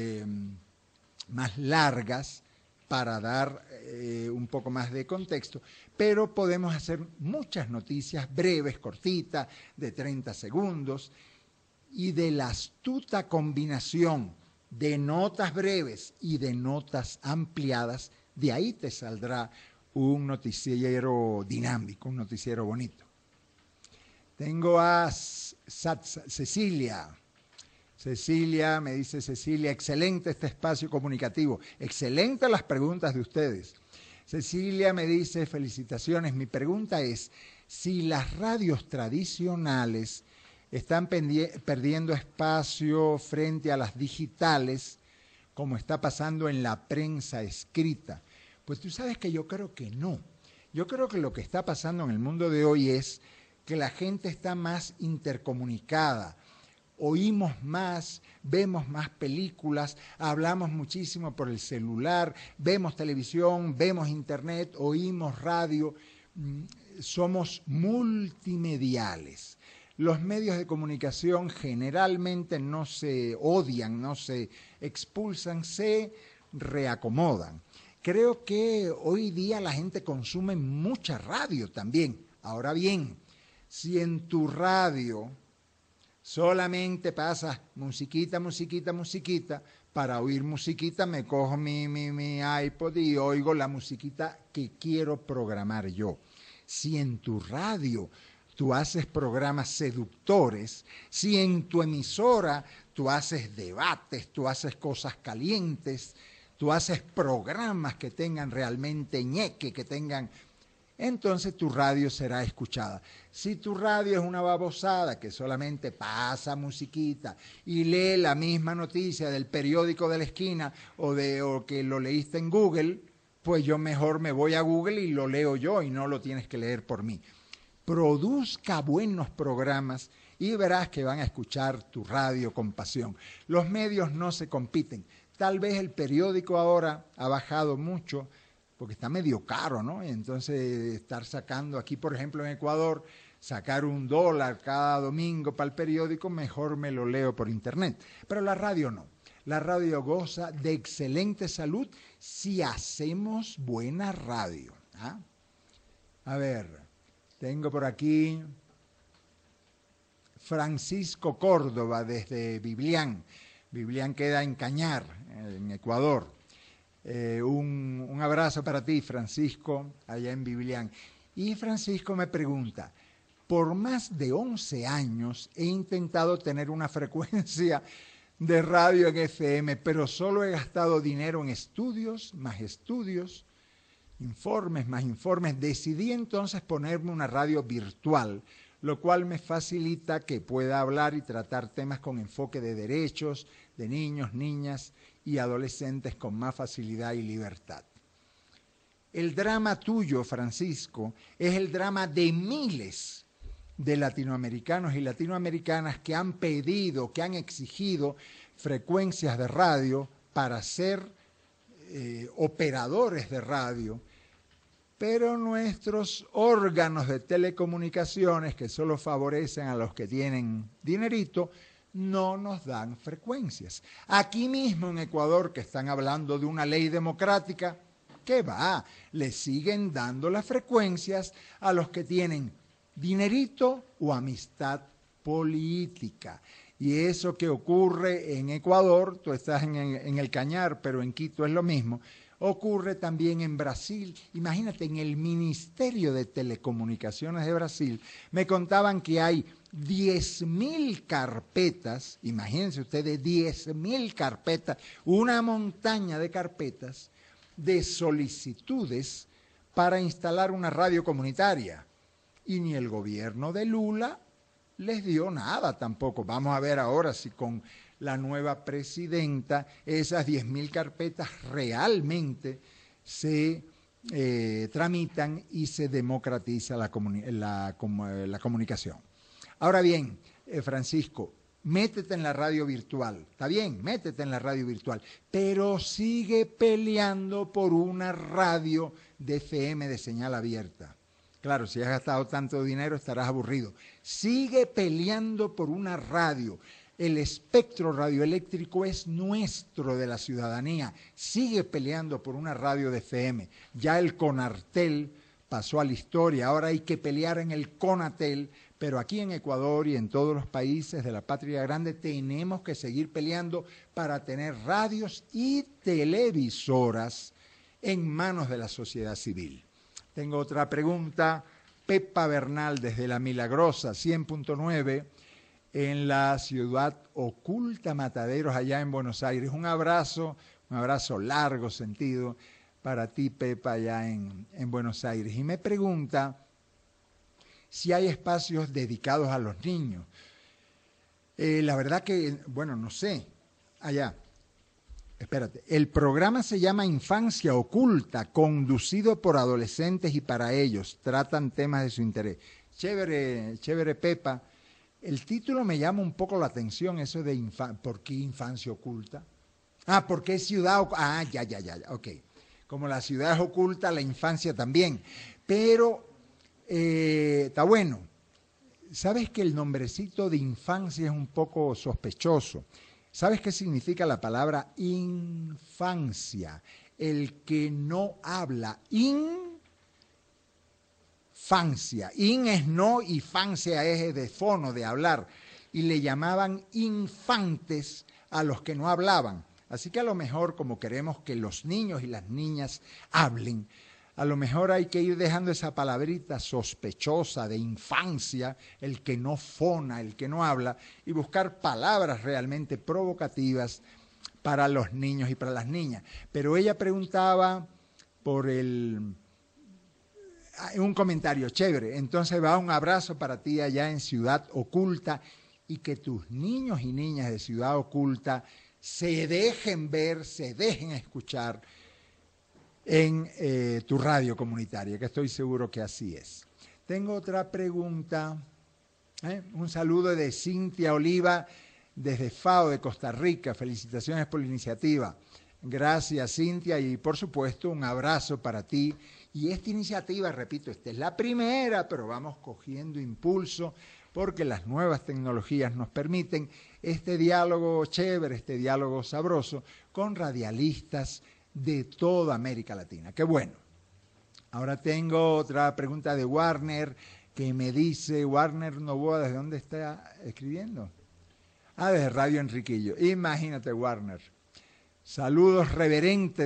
largas, para dar un poco más de contexto, pero podemos hacer muchas noticias breves, cortitas, de 30 segundos, y de la astuta combinación de notas breves y de notas ampliadas, de ahí te saldrá un noticiero dinámico, un noticiero bonito. Tengo a Cecilia. Cecilia, me dice Cecilia, excelente este espacio comunicativo, excelentes las preguntas de ustedes. Cecilia me dice, felicitaciones, mi pregunta es, si las radios tradicionales están perdiendo espacio frente a las digitales, como está pasando en la prensa escrita, pues tú sabes que yo creo que no. Yo creo que lo que está pasando en el mundo de hoy es que la gente está más intercomunicada, oímos más, vemos más películas, hablamos muchísimo por el celular, vemos televisión, vemos internet, oímos radio, somos multimediales. Los medios de comunicación generalmente no se odian, no se expulsan, se reacomodan. Creo que hoy día la gente consume mucha radio también. Ahora bien, si en tu radio solamente pasas musiquita, musiquita, musiquita, para oír musiquita me cojo mi iPod y oigo la musiquita que quiero programar yo. Si en tu radio tú haces programas seductores, si en tu emisora tú haces debates, tú haces cosas calientes, tú haces programas que tengan realmente ñeque, que tengan, entonces tu radio será escuchada. Si tu radio es una babosada que solamente pasa musiquita y lee la misma noticia del periódico de la esquina o que lo leíste en Google, pues yo mejor me voy a Google y lo leo yo y no lo tienes que leer por mí. Produzca buenos programas y verás que van a escuchar tu radio con pasión. Los medios no se compiten. Tal vez el periódico ahora ha bajado mucho porque está medio caro, ¿no? Entonces estar sacando aquí, por ejemplo, en Ecuador, sacar $1 cada domingo para el periódico, mejor me lo leo por internet. Pero la radio no. La radio goza de excelente salud si hacemos buena radio. ¿Ah? A ver, tengo por aquí Francisco Córdoba desde Biblián. Biblián queda en Cañar, en Ecuador. Un abrazo para ti, Francisco, allá en Biblián. Y Francisco me pregunta, por más de 11 años he intentado tener una frecuencia de radio en FM, pero solo he gastado dinero en estudios, informes más informes. Decidí entonces ponerme una radio virtual, lo cual me facilita que pueda hablar y tratar temas con enfoque de derechos de niños, niñas y adolescentes con más facilidad y libertad. El drama tuyo, Francisco, es el drama de miles de latinoamericanos y latinoamericanas que han pedido, que han exigido frecuencias de radio para ser operadores de radio, pero nuestros órganos de telecomunicaciones, que solo favorecen a los que tienen dinerito, no nos dan frecuencias. Aquí mismo en Ecuador, que están hablando de una ley democrática, ¿qué va? Le siguen dando las frecuencias a los que tienen dinerito o amistad política. Y eso que ocurre en Ecuador, tú estás en el Cañar, pero en Quito es lo mismo, ocurre también en Brasil. Imagínate, en el Ministerio de Telecomunicaciones de Brasil me contaban que hay 10.000 carpetas, imagínense ustedes, 10.000 carpetas, una montaña de carpetas de solicitudes para instalar una radio comunitaria. Y ni el gobierno de Lula les dio nada tampoco. Vamos a ver ahora si con la nueva presidenta esas 10.000 carpetas realmente se tramitan y se democratiza la comunicación. Ahora bien, Francisco, métete en la radio virtual, está bien, métete en la radio virtual, pero sigue peleando por una radio de FM de señal abierta. Claro, si has gastado tanto dinero estarás aburrido. Sigue peleando por una radio. El espectro radioeléctrico es nuestro, de la ciudadanía. Sigue peleando por una radio de FM. Ya el Conartel pasó a la historia, ahora hay que pelear en el Conatel, pero aquí en Ecuador y en todos los países de la patria grande tenemos que seguir peleando para tener radios y televisoras en manos de la sociedad civil. Tengo otra pregunta. Pepa Bernal desde La Milagrosa, 100.9, en la ciudad oculta Mataderos, allá en Buenos Aires. Un abrazo largo sentido para ti, Pepa, allá en Buenos Aires. Y me pregunta si hay espacios dedicados a los niños. La verdad que, bueno, no sé, allá. Espérate, el programa se llama Infancia Oculta, conducido por adolescentes y para ellos. Tratan temas de su interés. Chévere, chévere, Pepa. El título me llama un poco la atención, eso de ¿por qué Infancia Oculta? Ah, porque es ciudad oculta. Ah, ya, ok. Como la ciudad es oculta, la infancia también. Pero está bueno. ¿Sabes que el nombrecito de infancia es un poco sospechoso? ¿Sabes qué significa la palabra infancia? El que no habla. Infancia. In es no y fancia es de fono, de hablar. Y le llamaban infantes a los que no hablaban. Así que a lo mejor, como queremos que los niños y las niñas hablen, a lo mejor hay que ir dejando esa palabrita sospechosa de infancia, el que no fona, el que no habla, y buscar palabras realmente provocativas para los niños y para las niñas. Pero ella preguntaba por un comentario chévere. Entonces va un abrazo para ti allá en Ciudad Oculta, y que tus niños y niñas de Ciudad Oculta se dejen ver, se dejen escuchar en tu radio comunitaria, que estoy seguro que así es. Tengo otra pregunta. Un saludo de Cintia Oliva desde FAO de Costa Rica. Felicitaciones por la iniciativa. Gracias, Cintia, y por supuesto un abrazo para ti. Y esta iniciativa, repito, esta es la primera, pero vamos cogiendo impulso porque las nuevas tecnologías nos permiten este diálogo chévere, este diálogo sabroso con radialistas de toda América Latina. ¡Qué bueno! Ahora tengo otra pregunta de Warner, que me dice, Warner Novoa, ¿desde dónde está escribiendo? Ah, desde Radio Enriquillo. Imagínate, Warner. Saludos reverentes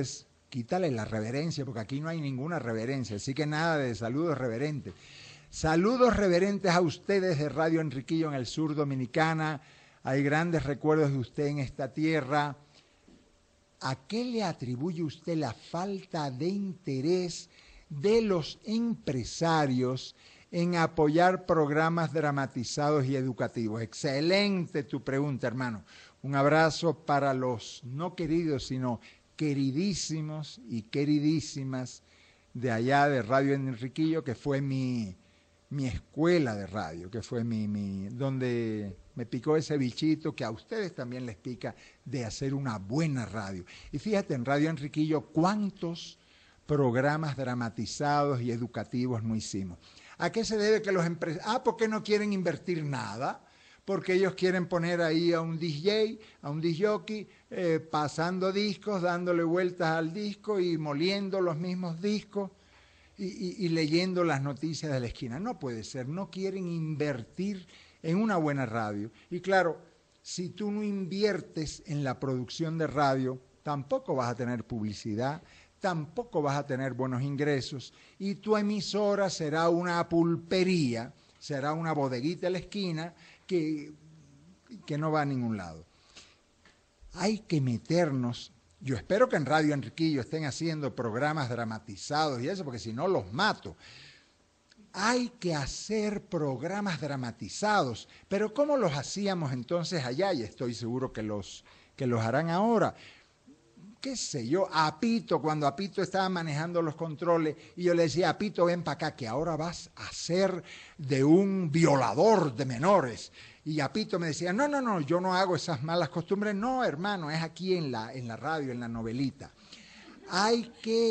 quítale la reverencia, porque aquí no hay ninguna reverencia, así que nada de saludos reverentes. Saludos reverentes a ustedes de Radio Enriquillo en el sur Dominicana. Hay grandes recuerdos de usted en esta tierra. ¿A qué le atribuye usted la falta de interés de los empresarios en apoyar programas dramatizados y educativos? Excelente tu pregunta, hermano. Un abrazo para los no queridos, sino queridísimos y queridísimas de allá de Radio Enriquillo, que fue mi escuela de radio, que fue donde me picó ese bichito que a ustedes también les pica de hacer una buena radio. Y fíjate, en Radio Enriquillo, ¿cuántos programas dramatizados y educativos no hicimos? ¿A qué se debe que los empresarios? ¿Por qué no quieren invertir nada? Porque ellos quieren poner ahí a un DJ, a un disc-jockey, pasando discos, dándole vueltas al disco y moliendo los mismos discos y leyendo las noticias de la esquina. No puede ser, no quieren invertir en una buena radio. Y claro, si tú no inviertes en la producción de radio, tampoco vas a tener publicidad, tampoco vas a tener buenos ingresos y tu emisora será una pulpería, será una bodeguita en la esquina que no va a ningún lado. Hay que meternos, yo espero que en Radio Enriquillo estén haciendo programas dramatizados y eso, porque si no los mato. Hay que hacer programas dramatizados, pero ¿cómo los hacíamos entonces allá? Y estoy seguro que los harán ahora. Qué sé yo, Apito, cuando Apito estaba manejando los controles y yo le decía, Apito, ven para acá, que ahora vas a ser de un violador de menores. Y Apito me decía, no, yo no hago esas malas costumbres. No, hermano, es aquí en la radio, en la novelita. Hay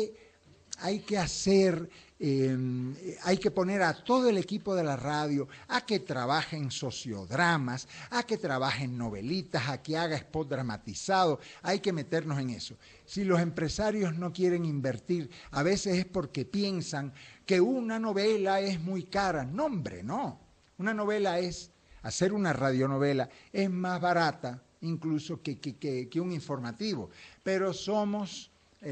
que hacer, hay que poner a todo el equipo de la radio a que trabaje en sociodramas, a que trabaje en novelitas, a que haga spot dramatizado. Hay que meternos en eso. Si los empresarios no quieren invertir, a veces es porque piensan que una novela es muy cara. No, hombre, no. Una novela hacer una radionovela es más barata incluso que un informativo. Pero somos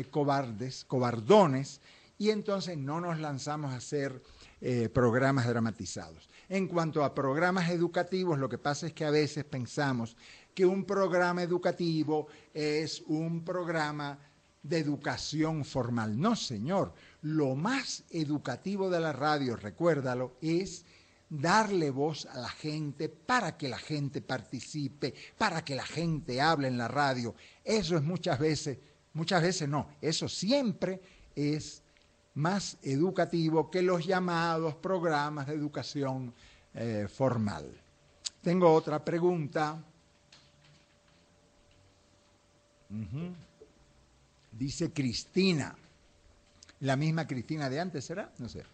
cobardones, y entonces no nos lanzamos a hacer programas dramatizados. En cuanto a programas educativos, lo que pasa es que a veces pensamos que un programa educativo es un programa de educación formal. No, señor. Lo más educativo de la radio, recuérdalo, es darle voz a la gente para que la gente participe, para que la gente hable en la radio. Eso es muchas veces no, eso siempre es más educativo que los llamados programas de educación formal. Tengo otra pregunta. Dice Cristina, la misma Cristina de antes, ¿será? No sé.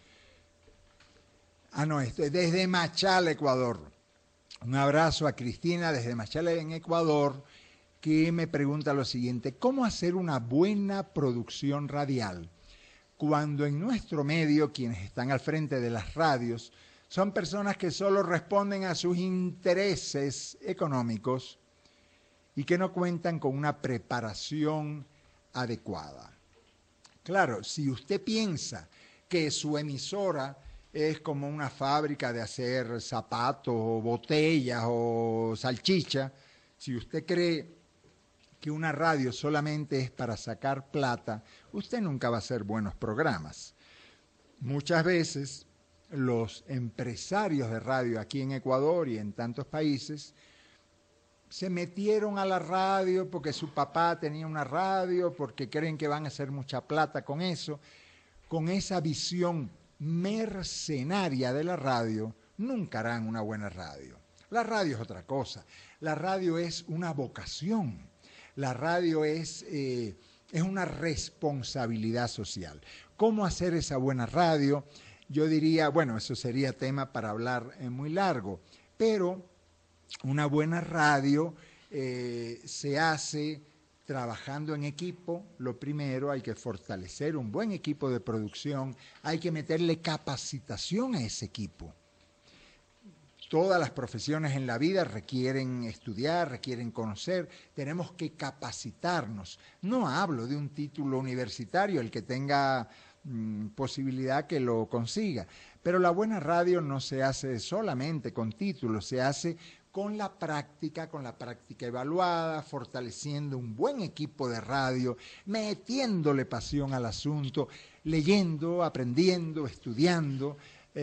No, esto es desde Machala, Ecuador. Un abrazo a Cristina desde Machala, en Ecuador, que me pregunta lo siguiente: ¿cómo hacer una buena producción radial cuando en nuestro medio quienes están al frente de las radios son personas que solo responden a sus intereses económicos y que no cuentan con una preparación adecuada? Claro, si usted piensa que su emisora es como una fábrica de hacer zapatos o botellas o salchicha, si usted cree que una radio solamente es para sacar plata, usted nunca va a hacer buenos programas. Muchas veces los empresarios de radio aquí en Ecuador y en tantos países se metieron a la radio porque su papá tenía una radio, porque creen que van a hacer mucha plata con eso. Con esa visión mercenaria de la radio, nunca harán una buena radio. La radio es otra cosa. La radio es una vocación. La radio es una responsabilidad social. ¿Cómo hacer esa buena radio? Yo diría, bueno, eso sería tema para hablar muy largo, pero una buena radio se hace trabajando en equipo. Lo primero, hay que fortalecer un buen equipo de producción, hay que meterle capacitación a ese equipo. todas las profesiones en la vida requieren estudiar, requieren conocer, tenemos que capacitarnos. No hablo de un título universitario, el que tenga posibilidad que lo consiga, pero la buena radio no se hace solamente con títulos, se hace con la práctica evaluada, fortaleciendo un buen equipo de radio, metiéndole pasión al asunto, leyendo, aprendiendo, estudiando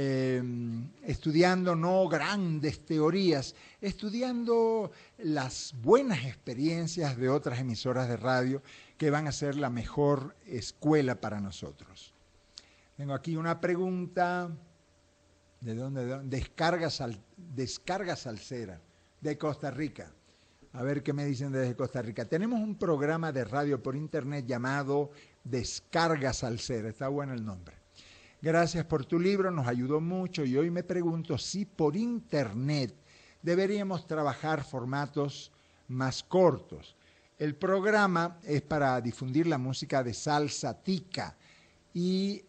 no grandes teorías, estudiando las buenas experiencias de otras emisoras de radio que van a ser la mejor escuela para nosotros. Tengo aquí una pregunta. ¿De dónde? Descarga Salsera, de Costa Rica. A ver qué me dicen desde Costa Rica. Tenemos un programa de radio por internet llamado Descarga Salsera. Está bueno el nombre. Gracias por tu libro, nos ayudó mucho y hoy me pregunto si por internet deberíamos trabajar formatos más cortos. El programa es para difundir la música de salsa tica y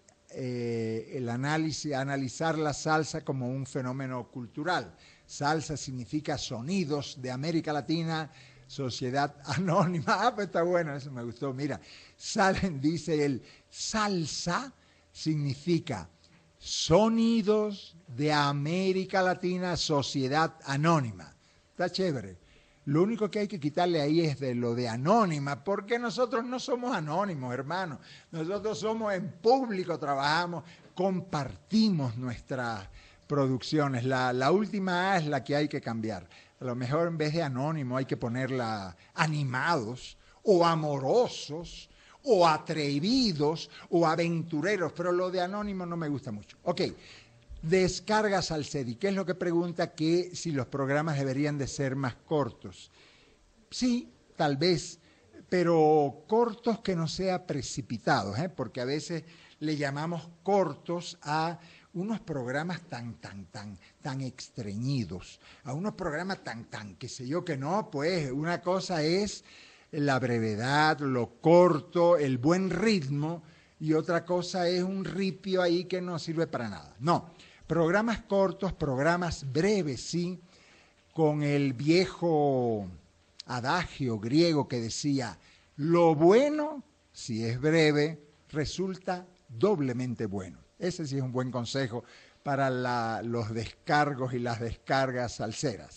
analizar la salsa como un fenómeno cultural. Salsa significa sonidos de América Latina, sociedad anónima. Pues está bueno, eso me gustó. Mira, dice el salsa significa sonidos de América Latina, sociedad anónima. Está chévere. Lo único que hay que quitarle ahí es de lo de anónima, porque nosotros no somos anónimos, hermano. Nosotros somos en público, trabajamos, compartimos nuestras producciones. La última A es la que hay que cambiar. A lo mejor en vez de anónimo hay que ponerla animados o amorosos o atrevidos o aventureros, pero lo de anónimo no me gusta mucho. Ok. Descarga Salsera. ¿Y qué es lo que pregunta? Que si los programas deberían de ser más cortos. Sí, tal vez, pero cortos que no sean precipitados, porque a veces le llamamos cortos a unos programas tan estreñidos, a unos programas qué sé yo, que no, pues una cosa es la brevedad, lo corto, el buen ritmo, y otra cosa es un ripio ahí que no sirve para nada. No. Programas cortos, programas breves, sí, con el viejo adagio griego que decía, lo bueno, si es breve, resulta doblemente bueno. Ese sí es un buen consejo para los descargos y las descargas salseras.